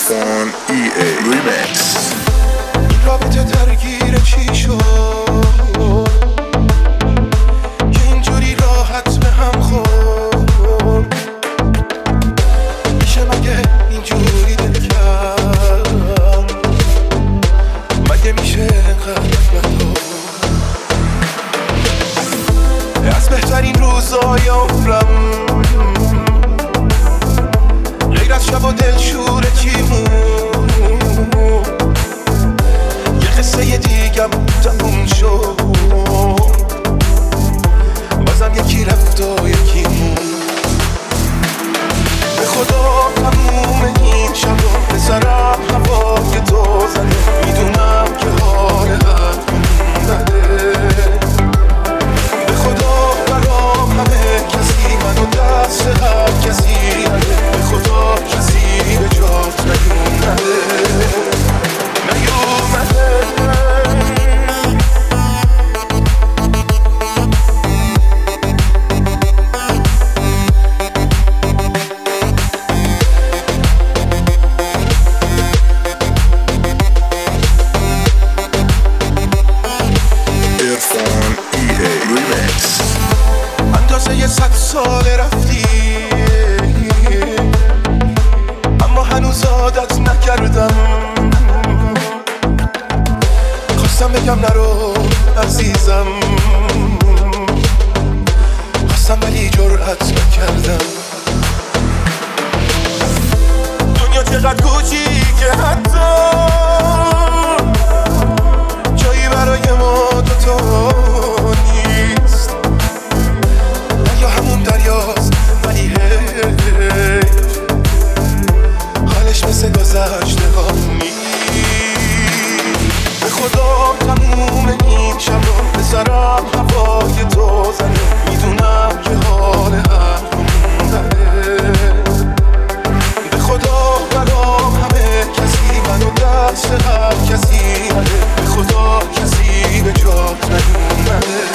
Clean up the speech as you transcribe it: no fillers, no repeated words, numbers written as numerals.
Irfan EA Remix. این رابطه درگیر چی شد که اینجوری راحت به هم خورد؟ میشه مگه اینجوری دل کرد؟ مگه میشه انقدر از بهترین روزای عمرم غیر از شب و دلشور چیمون یه قصه دیگم تموم شد، بازم یکی رفت و یکی مون. به خدا تموم این شب رو بذارم هوای تو زده، میدونم که حال قلبم بده. به خدا برام همه کسی منو دست هر کسی نده، به خدا کسی به جات نیومده. Irfan EA Remix. اندازه 100 سال رفتی اما هنوز عادت نکردم. خواستم بگم نرو عزیزم، خواستم ولی جرأت نکردم. دنیا چقدر کوچیکه حتی جایی برای ما دوتا نیست. دریا همون دریاست ولی حیف حالش مثل گذشته ها نیست. به خدا تموم این شب رو بذارم هوای تو زده، میدونم که حال قلبم بده. به خدا برام همه کسی منو دست هر کسی نده، به خدا کسی به جات نیومده.